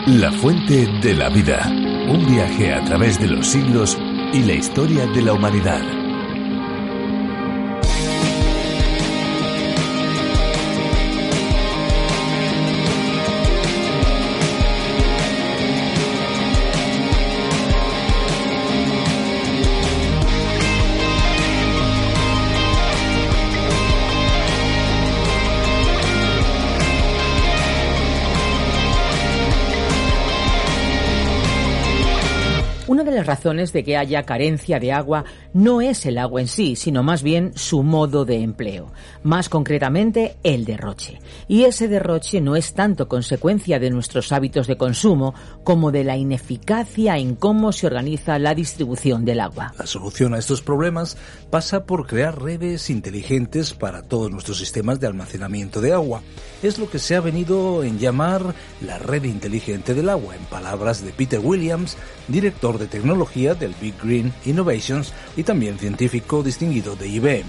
La fuente de la vida. Un viaje a través de los siglos y la historia de la humanidad. Una de las razones de que haya carencia de agua no es el agua en sí, sino más bien su modo de empleo, más concretamente el derroche. Y ese derroche no es tanto consecuencia de nuestros hábitos de consumo como de la ineficacia en cómo se organiza la distribución del agua. La solución a estos problemas pasa por crear redes inteligentes para todos nuestros sistemas de almacenamiento de agua. Es lo que se ha venido en llamar la red inteligente del agua, en palabras de Peter Williams, director de tecnología del Big Green Innovations y también científico distinguido de IBM.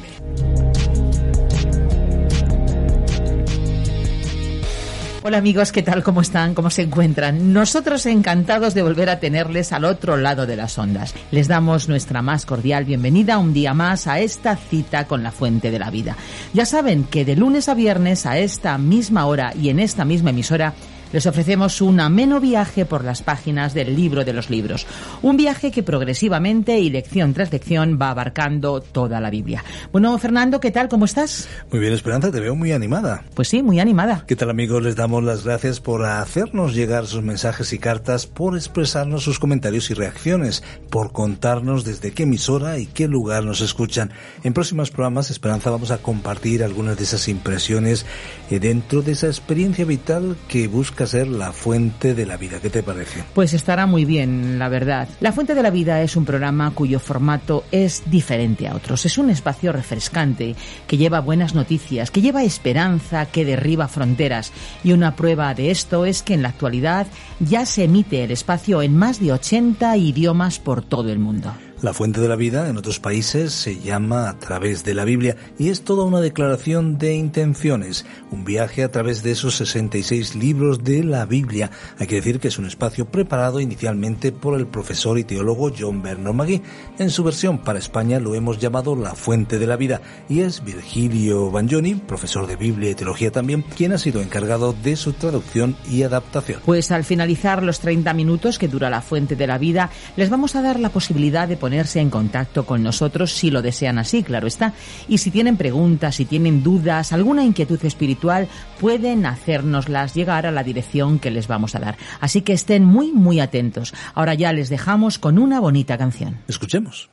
Hola amigos, ¿qué tal? ¿Cómo están? ¿Cómo se encuentran? Nosotros encantados de volver a tenerles al otro lado de las ondas. Les damos nuestra más cordial bienvenida un día más a esta cita con la fuente de la vida. Ya saben que de lunes a viernes a esta misma hora y en esta misma emisora les ofrecemos un ameno viaje por las páginas del libro de los libros. Un viaje que progresivamente y lección tras lección va abarcando toda la Biblia. Bueno, Fernando, ¿qué tal? ¿Cómo estás? Muy bien, Esperanza, te veo muy animada. Pues sí, muy animada. ¿Qué tal, amigos? Les damos las gracias por hacernos llegar sus mensajes y cartas, por expresarnos sus comentarios y reacciones, por contarnos desde qué emisora y qué lugar nos escuchan. En próximos programas, Esperanza, vamos a compartir algunas de esas impresiones dentro de esa experiencia vital que busca ser la fuente de la vida. ¿Qué te parece? Pues estará muy bien, la verdad. La fuente de la vida es un programa cuyo formato es diferente a otros. Es un espacio refrescante que lleva buenas noticias, que lleva esperanza, que derriba fronteras. Y una prueba de esto es que en la actualidad ya se emite el espacio en más de 80 idiomas por todo el mundo. La fuente de la vida en otros países se llama A través de la Biblia y es toda una declaración de intenciones, un viaje a través de esos 66 libros de la Biblia. Hay que decir que es un espacio preparado inicialmente por el profesor y teólogo John Bernard Magui. En su versión para España lo hemos llamado La fuente de la vida y es Virgilio Bagnoni, profesor de Biblia y teología también, quien ha sido encargado de su traducción y adaptación. Pues al finalizar los 30 minutos que dura La fuente de la vida, les vamos a dar la posibilidad de ponerse en contacto con nosotros si lo desean así, claro está. Y si tienen preguntas, si tienen dudas, alguna inquietud espiritual, pueden hacérnoslas llegar a la dirección que les vamos a dar. Así que estén muy, muy atentos. Ahora ya les dejamos con una bonita canción. Escuchemos.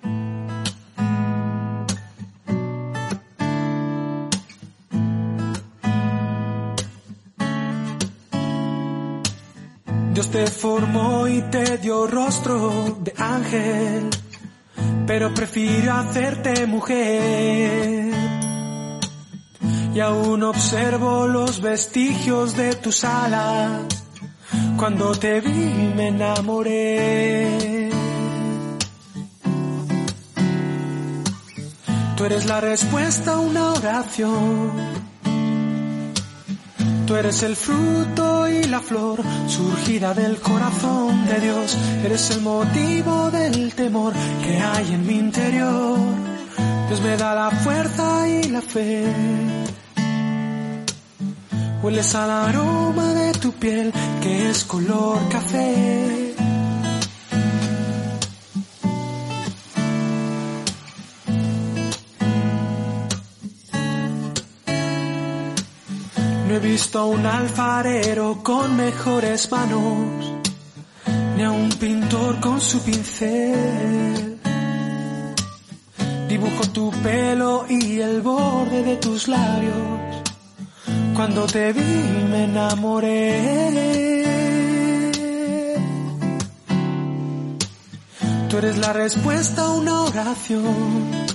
Dios te formó y te dio rostro de ángel, pero prefirió hacerte mujer. Y aún observo los vestigios de tus alas. Cuando te vi me enamoré. Tú eres la respuesta a una oración. Tú eres el fruto y la flor surgida del corazón de Dios. Eres el motivo del temor que hay en mi interior. Dios me da la fuerza y la fe. Hueles al aroma de tu piel que es color café. No he visto a un alfarero con mejores manos, ni a un pintor con su pincel. Dibujo tu pelo y el borde de tus labios. Cuando te vi me enamoré. Tú eres la respuesta a una oración.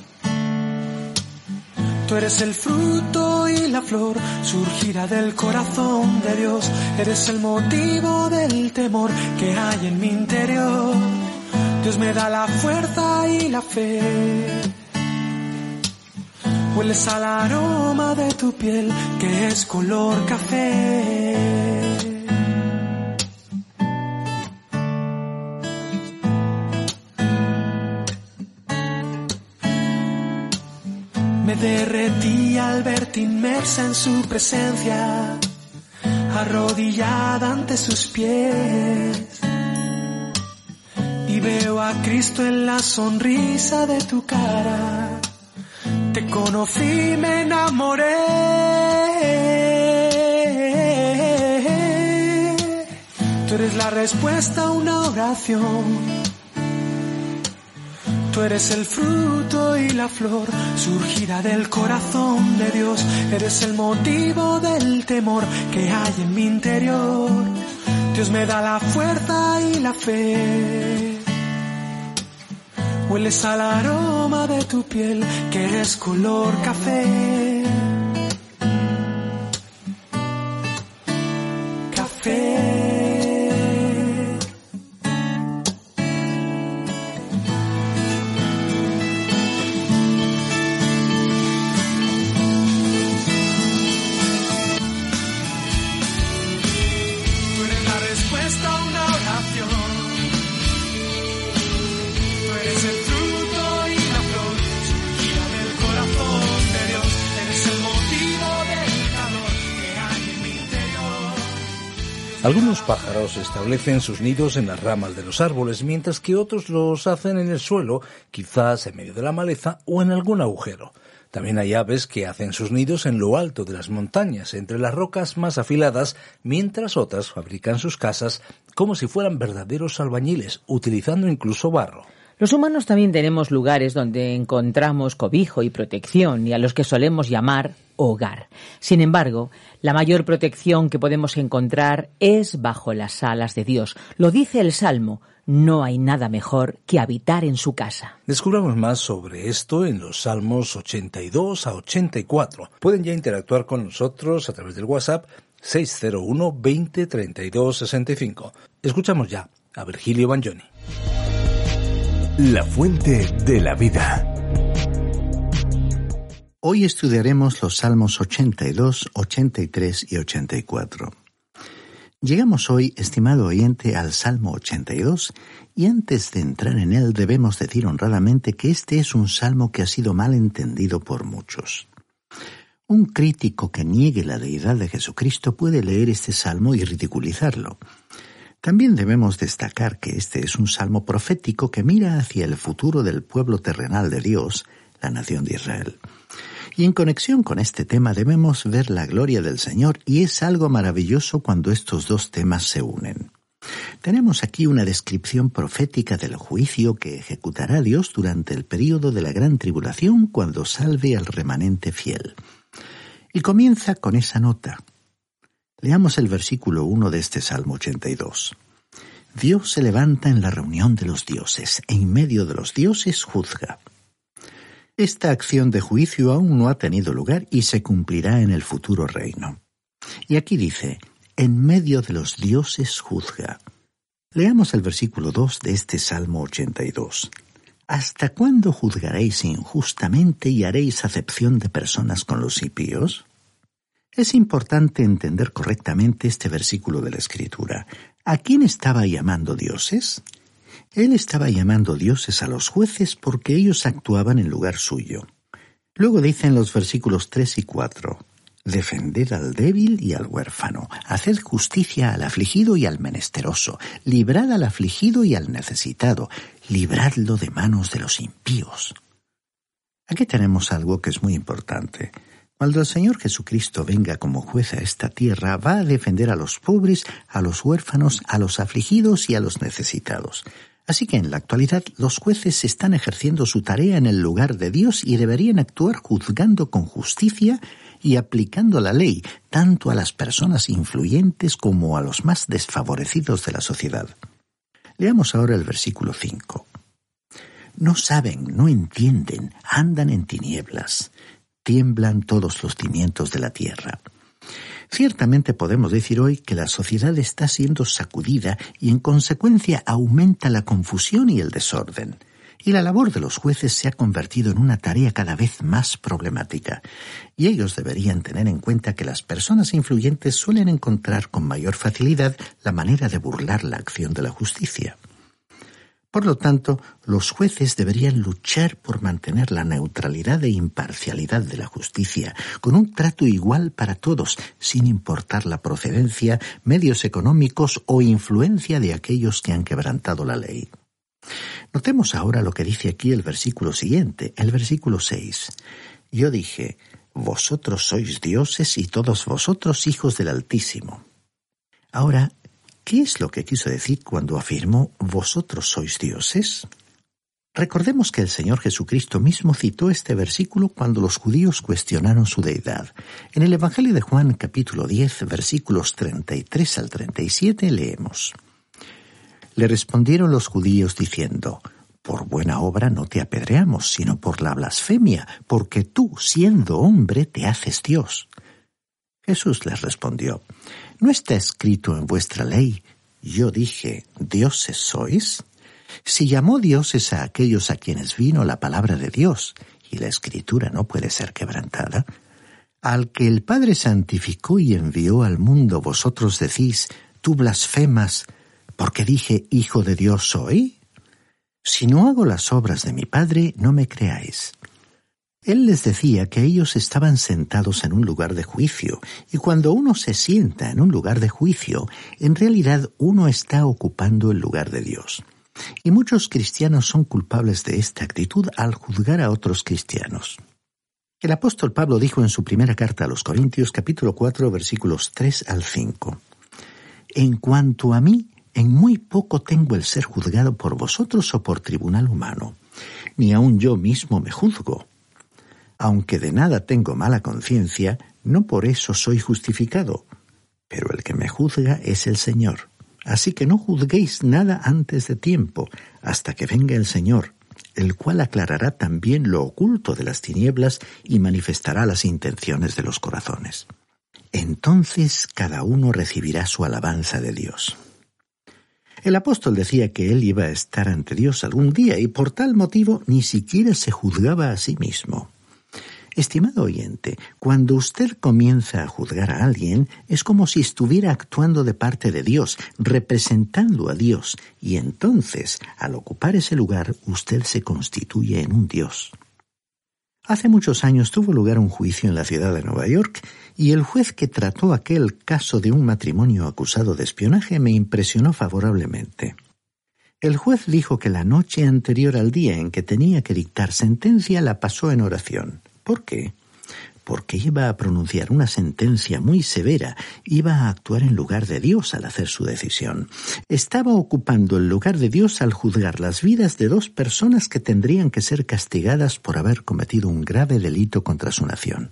Tú eres el fruto y la flor surgida del corazón de Dios. Eres el motivo del temor que hay en mi interior. Dios me da la fuerza y la fe. Hueles al aroma de tu piel que es color café. derretí al verte inmersa en su presencia, arrodillada ante sus pies. Y veo a Cristo en la sonrisa de tu cara. Te conocí, me enamoré. Tú eres la respuesta a una oración. Tú eres el fruto y la flor surgida del corazón de Dios. Eres el motivo del temor que hay en mi interior. Dios me da la fuerza y la fe. Hueles al aroma de tu piel, que es color café. Café. Algunos pájaros establecen sus nidos en las ramas de los árboles, mientras que otros los hacen en el suelo, quizás en medio de la maleza o en algún agujero. También hay aves que hacen sus nidos en lo alto de las montañas, entre las rocas más afiladas, mientras otras fabrican sus casas como si fueran verdaderos albañiles, utilizando incluso barro. Los humanos también tenemos lugares donde encontramos cobijo y protección y a los que solemos llamar hogar. Sin embargo, la mayor protección que podemos encontrar es bajo las alas de Dios. Lo dice el Salmo: no hay nada mejor que habitar en su casa. Descubramos más sobre esto en los Salmos 82 a 84. Pueden ya interactuar con nosotros a través del WhatsApp 601 20 32 65. Escuchamos ya a Virgilio Bagnoni. La fuente de la vida. Hoy estudiaremos los Salmos 82, 83 y 84. Llegamos hoy, estimado oyente, al Salmo 82, y antes de entrar en él debemos decir honradamente que este es un salmo que ha sido mal entendido por muchos. Un crítico que niegue la deidad de Jesucristo puede leer este salmo y ridiculizarlo. También debemos destacar que este es un salmo profético que mira hacia el futuro del pueblo terrenal de Dios, la nación de Israel. Y en conexión con este tema debemos ver la gloria del Señor, y es algo maravilloso cuando estos dos temas se unen. Tenemos aquí una descripción profética del juicio que ejecutará Dios durante el período de la gran tribulación, cuando salve al remanente fiel. Y comienza con esa nota. Leamos el versículo 1 de este Salmo 82. Dios se levanta en la reunión de los dioses, en medio de los dioses juzga. Esta acción de juicio aún no ha tenido lugar y se cumplirá en el futuro reino. Y aquí dice, en medio de los dioses juzga. Leamos el versículo 2 de este Salmo 82. ¿Hasta cuándo juzgaréis injustamente y haréis acepción de personas con los impíos? Es importante entender correctamente este versículo de la Escritura. ¿A quién estaba llamando dioses? Él estaba llamando dioses a los jueces porque ellos actuaban en lugar suyo. Luego dice en los versículos 3 y 4, defended al débil y al huérfano, haced justicia al afligido y al menesteroso, librad al afligido y al necesitado, libradlo de manos de los impíos. Aquí tenemos algo que es muy importante. Cuando el Señor Jesucristo venga como juez a esta tierra, va a defender a los pobres, a los huérfanos, a los afligidos y a los necesitados. Así que en la actualidad los jueces están ejerciendo su tarea en el lugar de Dios y deberían actuar juzgando con justicia y aplicando la ley, tanto a las personas influyentes como a los más desfavorecidos de la sociedad. Leamos ahora el versículo 5. No saben, no entienden, andan en tinieblas. Tiemblan todos los cimientos de la tierra. Ciertamente podemos decir hoy que la sociedad está siendo sacudida y en consecuencia aumenta la confusión y el desorden. Y la labor de los jueces se ha convertido en una tarea cada vez más problemática. Y ellos deberían tener en cuenta que las personas influyentes suelen encontrar con mayor facilidad la manera de burlar la acción de la justicia. Por lo tanto, los jueces deberían luchar por mantener la neutralidad e imparcialidad de la justicia, con un trato igual para todos, sin importar la procedencia, medios económicos o influencia de aquellos que han quebrantado la ley. Notemos ahora lo que dice aquí el versículo siguiente, el versículo 6. Yo dije, vosotros sois dioses y todos vosotros hijos del Altísimo. Ahora, ¿qué es lo que quiso decir cuando afirmó vosotros sois dioses? Recordemos que el Señor Jesucristo mismo citó este versículo cuando los judíos cuestionaron su deidad. En el Evangelio de Juan, capítulo 10, versículos 33 al 37, leemos. Le respondieron los judíos diciendo, por buena obra no te apedreamos, sino por la blasfemia, porque tú, siendo hombre, te haces Dios. Jesús les respondió, ¿no está escrito en vuestra ley, yo dije, dioses sois? Si llamó dioses a aquellos a quienes vino la palabra de Dios, y la Escritura no puede ser quebrantada, al que el Padre santificó y envió al mundo, vosotros decís, tú blasfemas, porque dije, Hijo de Dios soy. Si no hago las obras de mi Padre, no me creáis. Él les decía que ellos estaban sentados en un lugar de juicio, y cuando uno se sienta en un lugar de juicio, en realidad uno está ocupando el lugar de Dios. Y muchos cristianos son culpables de esta actitud al juzgar a otros cristianos. El apóstol Pablo dijo en su primera carta a los Corintios, capítulo 4, versículos 3 al 5. En cuanto a mí, en muy poco tengo el ser juzgado por vosotros o por tribunal humano, ni aun yo mismo me juzgo. Aunque de nada tengo mala conciencia, no por eso soy justificado, pero el que me juzga es el Señor. Así que no juzguéis nada antes de tiempo, hasta que venga el Señor, el cual aclarará también lo oculto de las tinieblas y manifestará las intenciones de los corazones. Entonces cada uno recibirá su alabanza de Dios. El apóstol decía que él iba a estar ante Dios algún día y por tal motivo ni siquiera se juzgaba a sí mismo. Estimado oyente, cuando usted comienza a juzgar a alguien, es como si estuviera actuando de parte de Dios, representando a Dios, y entonces, al ocupar ese lugar, usted se constituye en un Dios. Hace muchos años tuvo lugar un juicio en la ciudad de Nueva York, y el juez que trató aquel caso de un matrimonio acusado de espionaje me impresionó favorablemente. El juez dijo que la noche anterior al día en que tenía que dictar sentencia la pasó en oración. ¿Por qué? Porque iba a pronunciar una sentencia muy severa, iba a actuar en lugar de Dios al hacer su decisión. Estaba ocupando el lugar de Dios al juzgar las vidas de dos personas que tendrían que ser castigadas por haber cometido un grave delito contra su nación.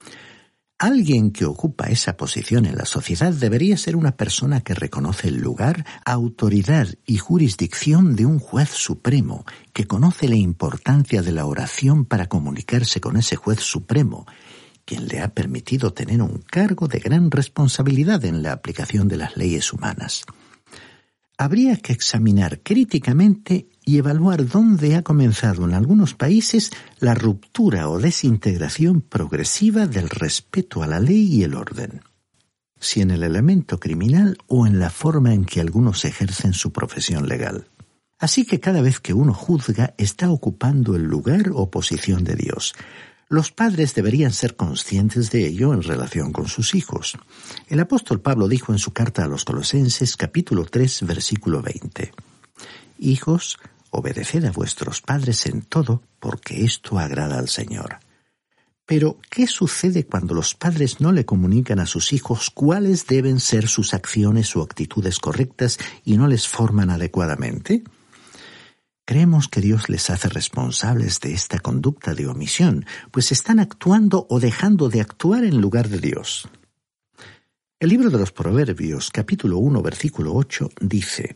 Alguien que ocupa esa posición en la sociedad debería ser una persona que reconoce el lugar, autoridad y jurisdicción de un juez supremo, que conoce la importancia de la oración para comunicarse con ese juez supremo, quien le ha permitido tener un cargo de gran responsabilidad en la aplicación de las leyes humanas. Habría que examinar críticamente y evaluar dónde ha comenzado en algunos países la ruptura o desintegración progresiva del respeto a la ley y el orden, si en el elemento criminal o en la forma en que algunos ejercen su profesión legal. Así que cada vez que uno juzga está ocupando el lugar o posición de Dios. Los padres deberían ser conscientes de ello en relación con sus hijos. El apóstol Pablo dijo en su carta a los Colosenses, capítulo 3, versículo 20, Hijos, obedeced a vuestros padres en todo, porque esto agrada al Señor. Pero, ¿qué sucede cuando los padres no le comunican a sus hijos cuáles deben ser sus acciones o actitudes correctas y no les forman adecuadamente? Creemos que Dios les hace responsables de esta conducta de omisión, pues están actuando o dejando de actuar en lugar de Dios. El libro de los Proverbios, capítulo 1, versículo 8, dice: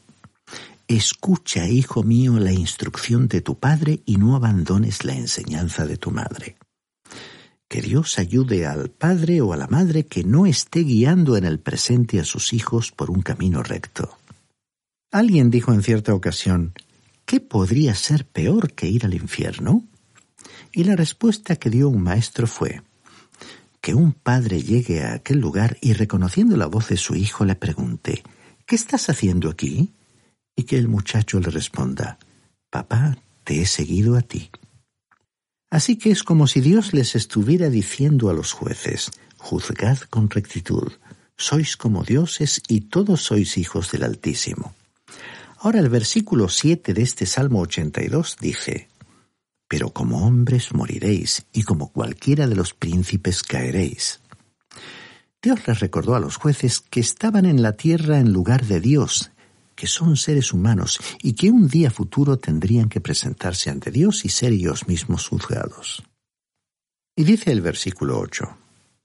Escucha, hijo mío, la instrucción de tu padre y no abandones la enseñanza de tu madre. Que Dios ayude al padre o a la madre que no esté guiando en el presente a sus hijos por un camino recto. Alguien dijo en cierta ocasión: ¿qué podría ser peor que ir al infierno? Y la respuesta que dio un maestro fue: que un padre llegue a aquel lugar y reconociendo la voz de su hijo le pregunte: ¿qué estás haciendo aquí? y que el muchacho le responda: «Papá, te he seguido a ti». Así que es como si Dios les estuviera diciendo a los jueces: «Juzgad con rectitud, sois como dioses y todos sois hijos del Altísimo». Ahora el versículo 7 de este Salmo 82 dice: «Pero como hombres moriréis, y como cualquiera de los príncipes caeréis». Dios les recordó a los jueces que estaban en la tierra en lugar de Dios, que son seres humanos y que un día futuro tendrían que presentarse ante Dios y ser ellos mismos juzgados. Y dice el versículo 8: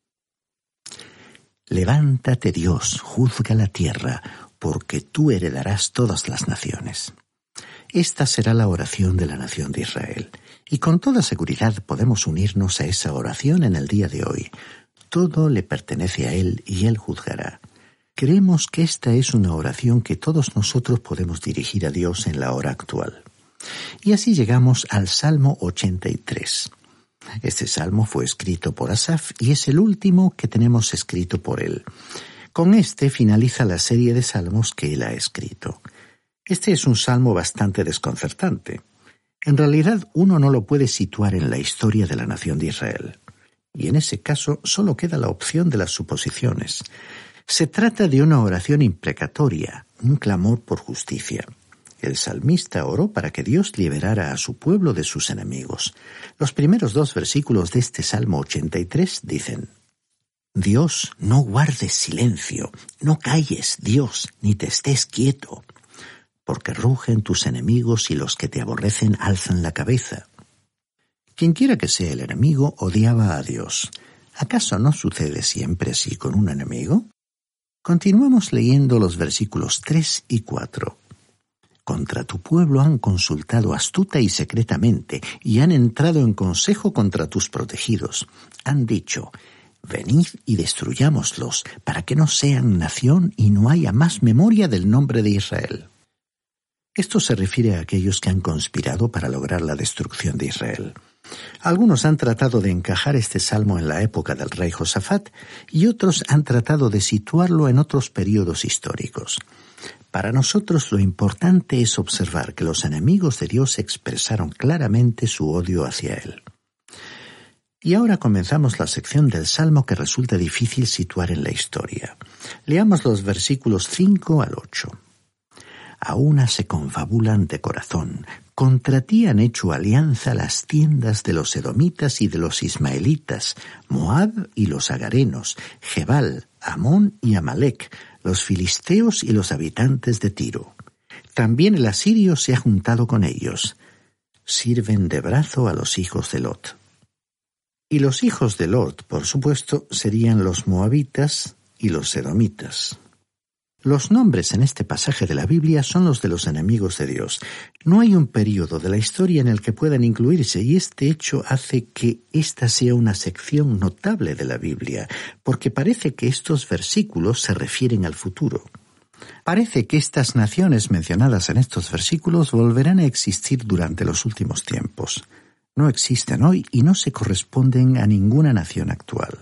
«Levántate, Dios, juzga la tierra, porque tú heredarás todas las naciones». Esta será la oración de la nación de Israel, y con toda seguridad podemos unirnos a esa oración en el día de hoy. Todo le pertenece a Él y Él juzgará. Creemos que esta es una oración que todos nosotros podemos dirigir a Dios en la hora actual. Y así llegamos al Salmo 83. Este salmo fue escrito por Asaf y es el último que tenemos escrito por él. Con este finaliza la serie de salmos que él ha escrito. Este es un salmo bastante desconcertante. En realidad uno no lo puede situar en la historia de la nación de Israel. Y en ese caso solo queda la opción de las suposiciones. Se trata de una oración imprecatoria, un clamor por justicia. El salmista oró para que Dios liberara a su pueblo de sus enemigos. Los primeros 2 versículos de este Salmo 83 dicen: «Dios, no guardes silencio, no calles, Dios, ni te estés quieto, porque rugen tus enemigos y los que te aborrecen alzan la cabeza». Quienquiera que sea el enemigo odiaba a Dios. ¿Acaso no sucede siempre así con un enemigo? Continuamos leyendo los versículos 3 y 4. «Contra tu pueblo han consultado astuta y secretamente, y han entrado en consejo contra tus protegidos. Han dicho: venid y destruyámoslos, para que no sean nación y no haya más memoria del nombre de Israel». Esto se refiere a aquellos que han conspirado para lograr la destrucción de Israel. Algunos han tratado de encajar este salmo en la época del rey Josafat y otros han tratado de situarlo en otros periodos históricos. Para nosotros lo importante es observar que los enemigos de Dios expresaron claramente su odio hacia él. Y ahora comenzamos la sección del salmo que resulta difícil situar en la historia. Leamos los versículos 5 al 8. «A una se confabulan de corazón. Contra ti han hecho alianza las tiendas de los edomitas y de los ismaelitas, Moab y los agarenos, Gebal, Amón y Amalec, los filisteos y los habitantes de Tiro. También el asirio se ha juntado con ellos. Sirven de brazo a los hijos de Lot». Y los hijos de Lot, por supuesto, serían los moabitas y los edomitas. Los nombres en este pasaje de la Biblia son los de los enemigos de Dios. No hay un período de la historia en el que puedan incluirse, y este hecho hace que esta sea una sección notable de la Biblia, porque parece que estos versículos se refieren al futuro. Parece que estas naciones mencionadas en estos versículos volverán a existir durante los últimos tiempos. No existen hoy y no se corresponden a ninguna nación actual.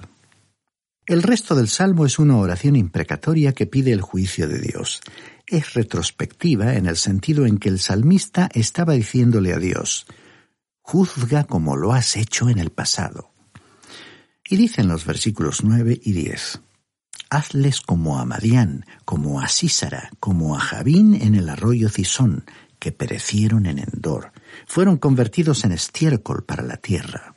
El resto del Salmo es una oración imprecatoria que pide el juicio de Dios. Es retrospectiva en el sentido en que el salmista estaba diciéndole a Dios: «Juzga como lo has hecho en el pasado». Y dicen los versículos 9 y 10: «Hazles como a Madián, como a Sísara, como a Jabín en el arroyo Cisón, que perecieron en Endor. Fueron convertidos en estiércol para la tierra».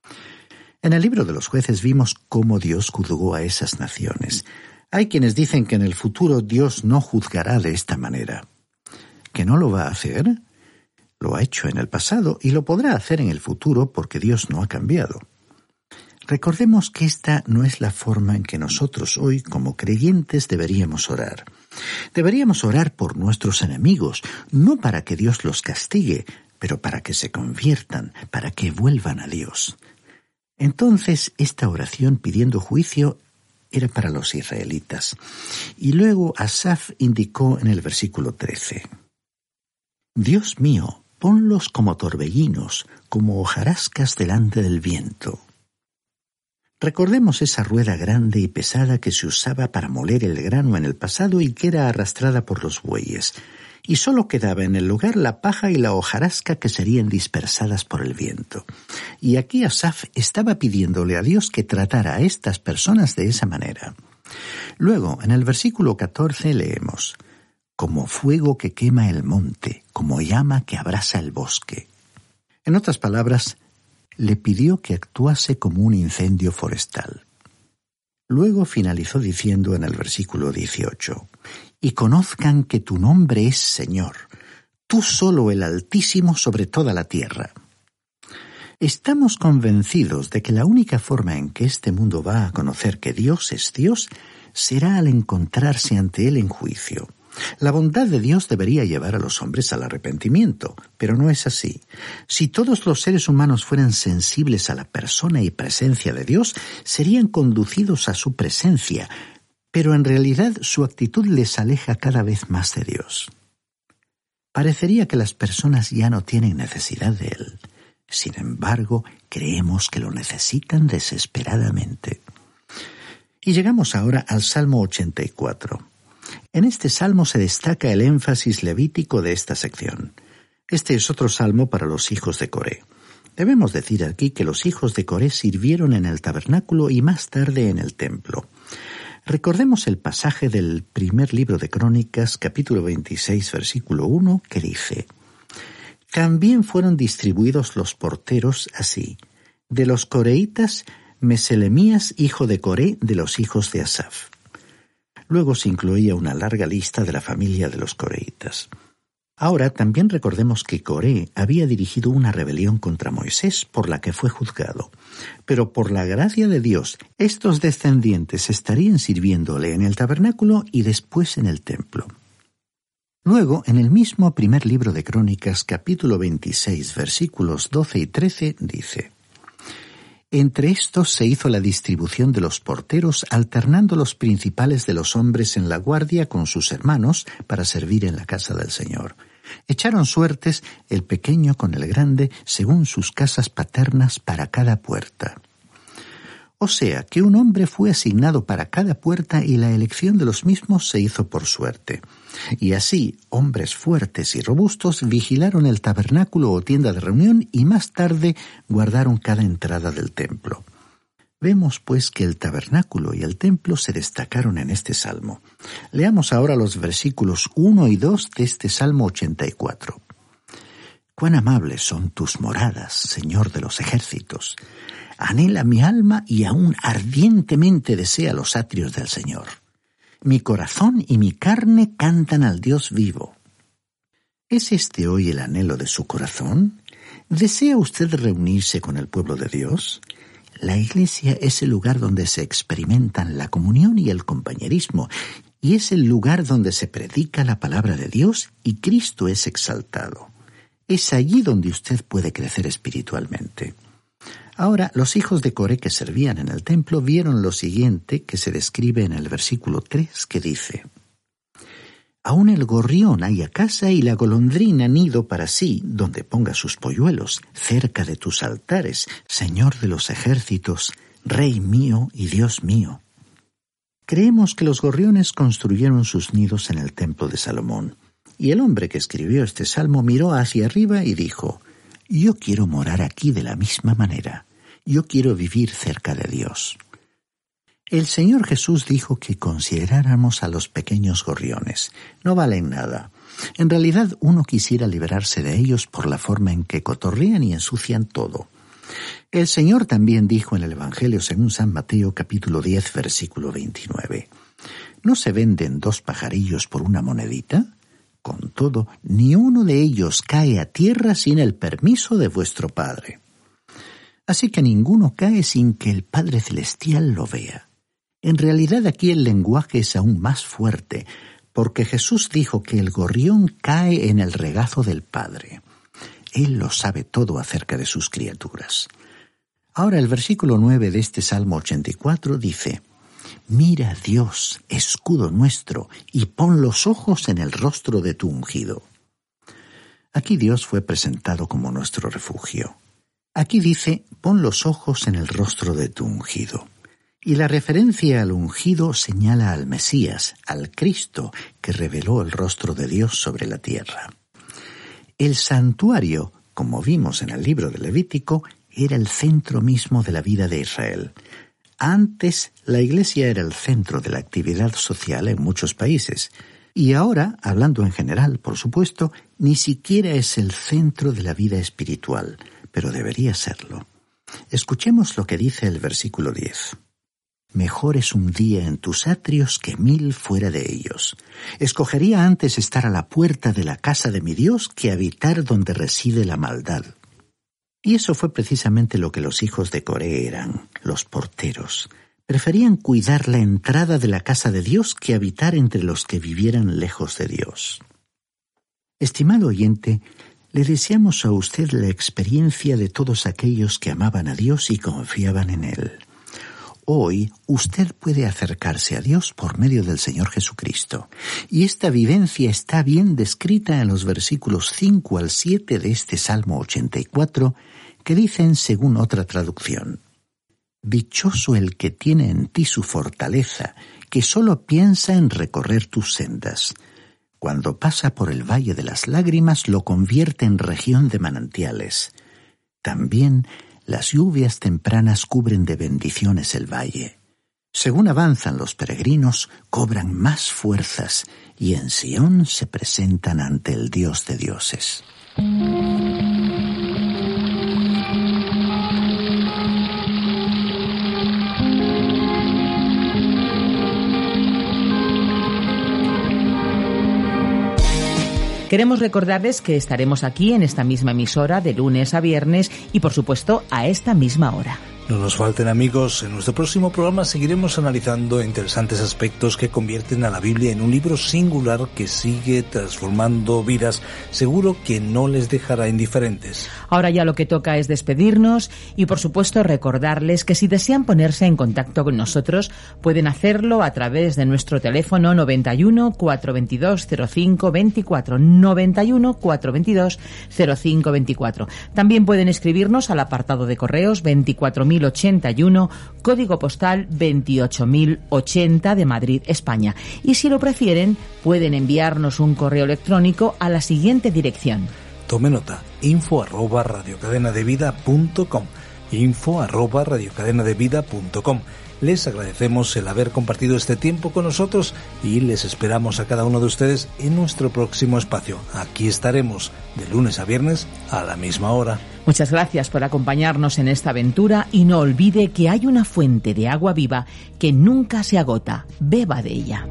En el libro de los jueces vimos cómo Dios juzgó a esas naciones. Hay quienes dicen que en el futuro Dios no juzgará de esta manera. ¿Que no lo va a hacer? Lo ha hecho en el pasado y lo podrá hacer en el futuro porque Dios no ha cambiado. Recordemos que esta no es la forma en que nosotros hoy, como creyentes, deberíamos orar. Deberíamos orar por nuestros enemigos, no para que Dios los castigue, pero para que se conviertan, para que vuelvan a Dios. Entonces, esta oración pidiendo juicio era para los israelitas. Y luego Asaf indicó en el versículo 13: «Dios mío, ponlos como torbellinos, como hojarascas delante del viento». Recordemos esa rueda grande y pesada que se usaba para moler el grano en el pasado y que era arrastrada por los bueyes. y solo quedaba en el lugar la paja y la hojarasca que serían dispersadas por el viento. Y aquí Asaf estaba pidiéndole a Dios que tratara a estas personas de esa manera. Luego, en el versículo 14 leemos: como fuego que quema el monte, como llama que abrasa el bosque. En otras palabras, le pidió que actuase como un incendio forestal. Luego finalizó diciendo en el versículo 18: y conozcan que tu nombre es Señor, tú solo el Altísimo sobre toda la tierra. Estamos convencidos de que la única forma en que este mundo va a conocer que Dios es Dios será al encontrarse ante Él en juicio. La bondad de Dios debería llevar a los hombres al arrepentimiento, pero no es así. Si todos los seres humanos fueran sensibles a la persona y presencia de Dios, serían conducidos a su presencia, pero en realidad su actitud les aleja cada vez más de Dios. Parecería que las personas ya no tienen necesidad de Él. Sin embargo, creemos que lo necesitan desesperadamente. Y llegamos ahora al Salmo 84. En este salmo se destaca el énfasis levítico de esta sección. Este es otro salmo para los hijos de Coré. Debemos decir aquí que los hijos de Coré sirvieron en el tabernáculo y más tarde en el templo. Recordemos el pasaje del primer libro de Crónicas, capítulo 26, versículo 1, que dice: también fueron distribuidos los porteros así: de los coreitas, Meselemías, hijo de Coré, de los hijos de Asaf. Luego se incluía una larga lista de la familia de los coreitas. Ahora también recordemos que Coré había dirigido una rebelión contra Moisés por la que fue juzgado. Pero por la gracia de Dios, estos descendientes estarían sirviéndole en el tabernáculo y después en el templo. Luego, en el mismo primer libro de Crónicas, capítulo 26, versículos 12 y 13, dice: entre estos se hizo la distribución de los porteros, alternando los principales de los hombres en la guardia con sus hermanos para servir en la casa del Señor. Echaron suertes el pequeño con el grande, según sus casas paternas para cada puerta. O sea, que un hombre fue asignado para cada puerta y la elección de los mismos se hizo por suerte. Y así, hombres fuertes y robustos vigilaron el tabernáculo o tienda de reunión y más tarde guardaron cada entrada del templo. Vemos pues que el tabernáculo y el templo se destacaron en este salmo. Leamos ahora los versículos 1 y 2 de este Salmo 84. Cuán amables son tus moradas, Señor de los ejércitos. Anhela mi alma y aún ardientemente desea los atrios del Señor. Mi corazón y mi carne cantan al Dios vivo. ¿Es este hoy el anhelo de su corazón? ¿Desea usted reunirse con el pueblo de Dios? La iglesia es el lugar donde se experimentan la comunión y el compañerismo, y es el lugar donde se predica la palabra de Dios y Cristo es exaltado. Es allí donde usted puede crecer espiritualmente. Ahora, los hijos de Coré que servían en el templo vieron lo siguiente que se describe en el versículo 3, que dice: aún el gorrión haya casa y la golondrina nido para sí, donde ponga sus polluelos, cerca de tus altares, Señor de los ejércitos, Rey mío y Dios mío. Creemos que los gorriones construyeron sus nidos en el templo de Salomón, y el hombre que escribió este salmo miró hacia arriba y dijo: yo quiero morar aquí de la misma manera. Yo quiero vivir cerca de Dios. El Señor Jesús dijo que consideráramos a los pequeños gorriones. No valen nada. En realidad, uno quisiera liberarse de ellos por la forma en que cotorrean y ensucian todo. El Señor también dijo en el Evangelio según San Mateo, capítulo 10, versículo 29. ¿No se venden 2 pajarillos por una monedita? Con todo, ni uno de ellos cae a tierra sin el permiso de vuestro Padre. Así que ninguno cae sin que el Padre Celestial lo vea. En realidad aquí el lenguaje es aún más fuerte, porque Jesús dijo que el gorrión cae en el regazo del Padre. Él lo sabe todo acerca de sus criaturas. Ahora el versículo 9 de este Salmo 84 dice: mira, Dios, escudo nuestro, y pon los ojos en el rostro de tu ungido. Aquí Dios fue presentado como nuestro refugio. Aquí dice: pon los ojos en el rostro de tu ungido. Y la referencia al ungido señala al Mesías, al Cristo, que reveló el rostro de Dios sobre la tierra. El santuario, como vimos en el libro de Levítico, era el centro mismo de la vida de Israel. Antes, la iglesia era el centro de la actividad social en muchos países. Y ahora, hablando en general, por supuesto, ni siquiera es el centro de la vida espiritual, pero debería serlo. Escuchemos lo que dice el versículo 10. Mejor es un día en tus atrios que 1000 fuera de ellos. Escogería antes estar a la puerta de la casa de mi Dios que habitar donde reside la maldad. Y eso fue precisamente lo que los hijos de Coré eran, los porteros. Preferían cuidar la entrada de la casa de Dios que habitar entre los que vivieran lejos de Dios. Estimado oyente, le deseamos a usted la experiencia de todos aquellos que amaban a Dios y confiaban en Él. Hoy usted puede acercarse a Dios por medio del Señor Jesucristo, y esta vivencia está bien descrita en los versículos 5 al 7 de este Salmo 84, que dicen según otra traducción: Dichoso el que tiene en ti su fortaleza, que solo piensa en recorrer tus sendas. Cuando pasa por el valle de las lágrimas, lo convierte en región de manantiales. También las lluvias tempranas cubren de bendiciones el valle. Según avanzan los peregrinos, cobran más fuerzas y en Sión se presentan ante el Dios de dioses. Queremos recordarles que estaremos aquí en esta misma emisora de lunes a viernes y, por supuesto, a esta misma hora. No nos falten, amigos. En nuestro próximo programa seguiremos analizando interesantes aspectos que convierten a la Biblia en un libro singular que sigue transformando vidas. Seguro que no les dejará indiferentes. Ahora ya lo que toca es despedirnos y, por supuesto, recordarles que si desean ponerse en contacto con nosotros, pueden hacerlo a través de nuestro teléfono 91 422 0524, 91 422 0524. También pueden escribirnos al apartado de correos 24.081, código postal 28.080 de Madrid, España. Y si lo prefieren, pueden enviarnos un correo electrónico a la siguiente dirección. Tome nota: info@radiocadenadevida.com, info@radiocadenadevida.com. Les agradecemos el haber compartido este tiempo con nosotros y les esperamos a cada uno de ustedes en nuestro próximo espacio. Aquí estaremos de lunes a viernes a la misma hora. Muchas gracias por acompañarnos en esta aventura y no olvide que hay una fuente de agua viva que nunca se agota. Beba de ella.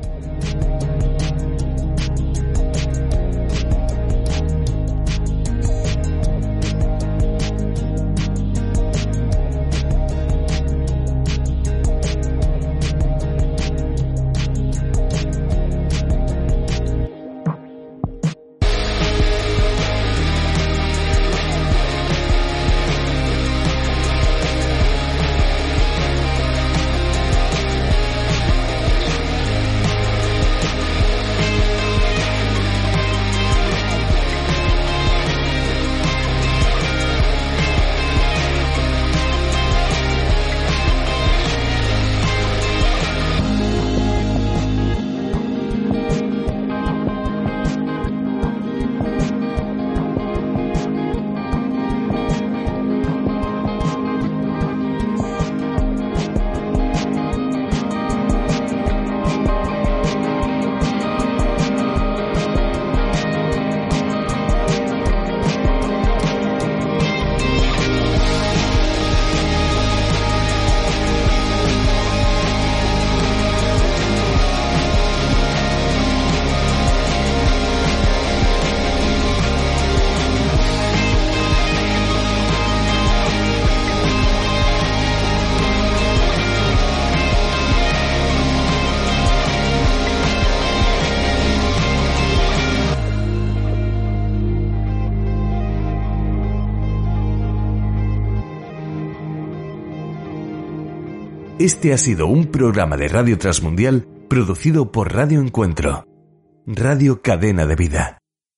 Este ha sido un programa de Radio Transmundial producido por Radio Encuentro, Radio Cadena de Vida.